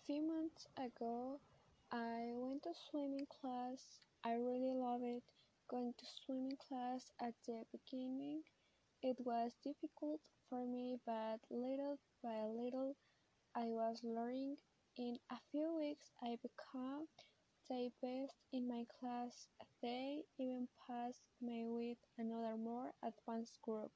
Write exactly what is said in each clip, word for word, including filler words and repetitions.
few months ago, I went to swimming class. I really love it. Going to swimming class at the beginning, it was difficult for me, but little by little, I was learning. In a few weeks, I became the best in my class. They even passed me with another more advanced group.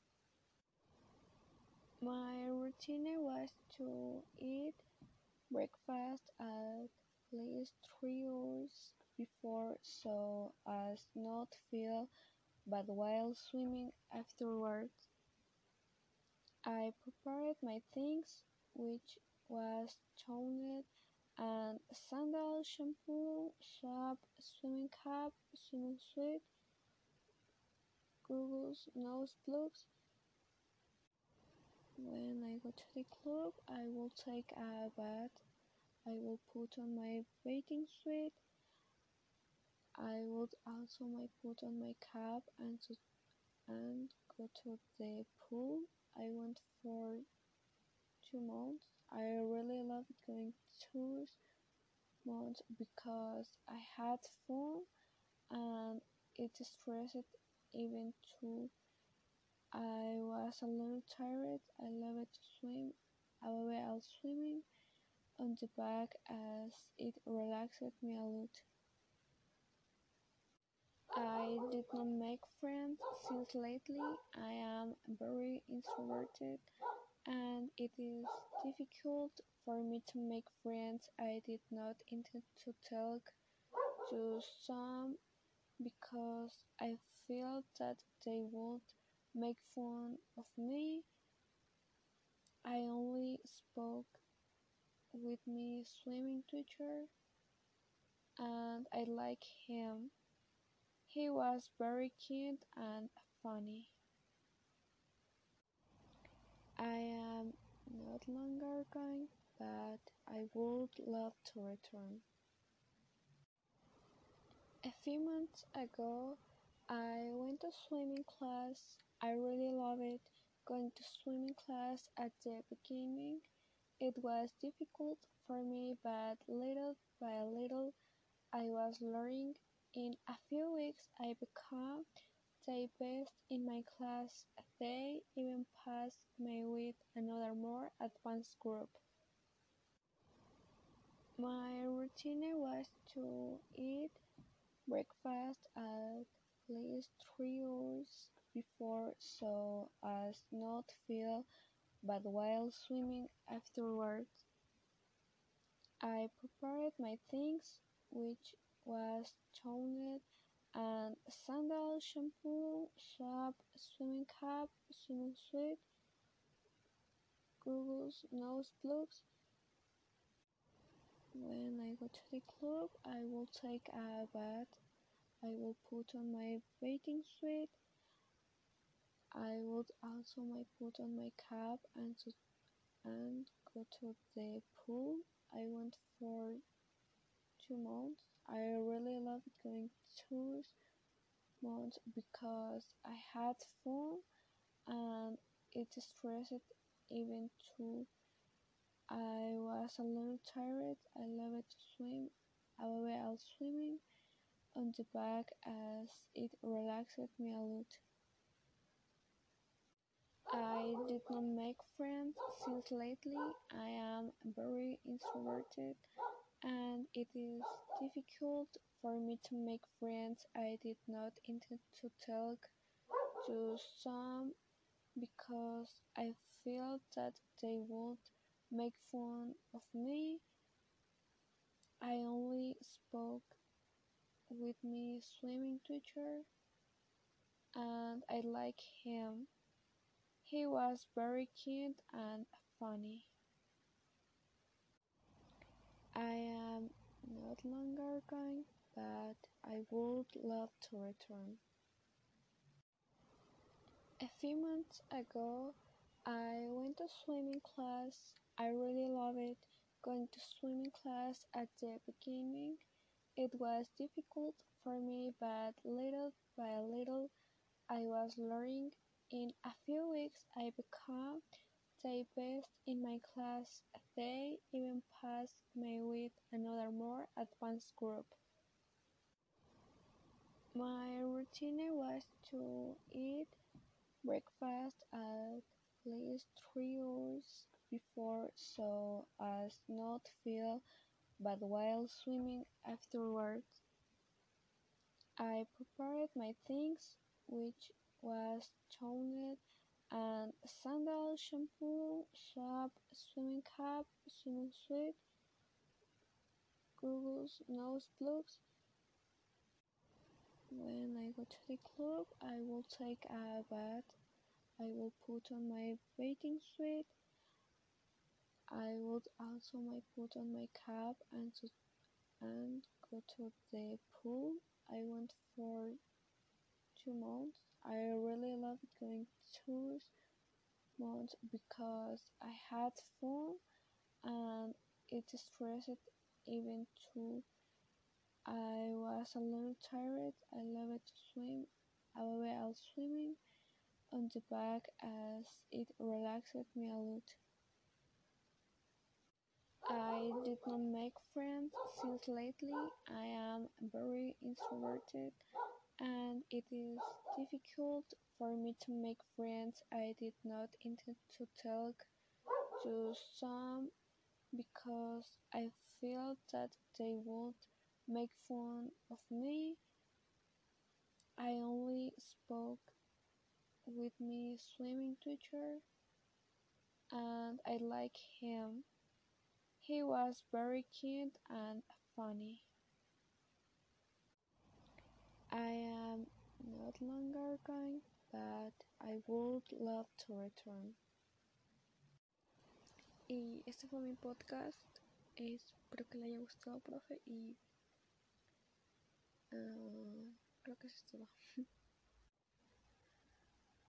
My routine was to eat breakfast at least three hours before so as not feel bad while swimming afterwards. I prepared my things, which was towel and sandal, shampoo, soap, swimming cap, swimming suit, goggles, nose plugs. When I go to the club, I will take a bath. I will put on my bathing suit. I would also my put on my cap and to, and go to the pool. I went for two months. I really loved going two months because I had fun and it stressed even too. I was a little tired. I loved to swim. I was swimming on the back as it relaxed me a lot. I did not make friends since lately. I am very introverted and it is difficult for me to make friends. I did not intend to talk to some because I feel that they would make fun of me. I only spoke with my swimming teacher and I like him. He was very kind and funny. I am not longer going, but I would love to return. A few months ago, I went to swimming class. I really love it. Going to swimming class at the beginning, it was difficult for me, but little by little, I was learning. In a few weeks, I became the best in my class. They even passed me with another more advanced group. My routine was to eat breakfast at least three hours before so as not feel bad while swimming afterwards. I prepared my things, which was towel and sandal, shampoo, soap, swimming cap, swimming suit, goggles, nose plugs. When I go to the club, I will take a bath. I will put on my bathing suit. I would also my put on my cap and to, and go to the pool. I went for two months. I really loved going two months because I had fun and it stressed even too. I was a little tired. I loved to swim. I was swimming on the back as it relaxed me a lot. I did not make friends since lately. I am very introverted and it is difficult for me to make friends. I did not intend to talk to some because I feel that they would make fun of me. I only spoke with my swimming teacher and I like him. He was very kind and funny. I am not longer going, but I would love to return. A few months ago, I went to swimming class. I really love it. Going to swimming class at the beginning, it was difficult for me, but little by little, I was learning. In a few weeks, I became stay best in my class. They even passed me with another more advanced group. My routine was to eat breakfast at least three hours before so as not feel bad while swimming afterwards. I prepared my things, which was towel and sandal, shampoo, soap, swimming cap, swimming suit, goggles, nose plugs. When I go to the club, I will take a bath. I will put on my bathing suit. I would also my put on my cap and to and go to the pool. I went for two months. I really loved going two months because I had fun and it stressed even too. I was a little tired. I loved to swim. I was swimming on the back as it relaxed me a lot. I did not make friends since lately. I am very introverted and it is difficult for me to make friends. I did not intend to talk to some because I felt that they would make fun of me. I only spoke with my swimming teacher and I like him. He was very cute and funny. I am not longer going, but I would love to return. Y este fue mi podcast. Espero que le haya gustado, profe. Y uh, creo que eso es todo.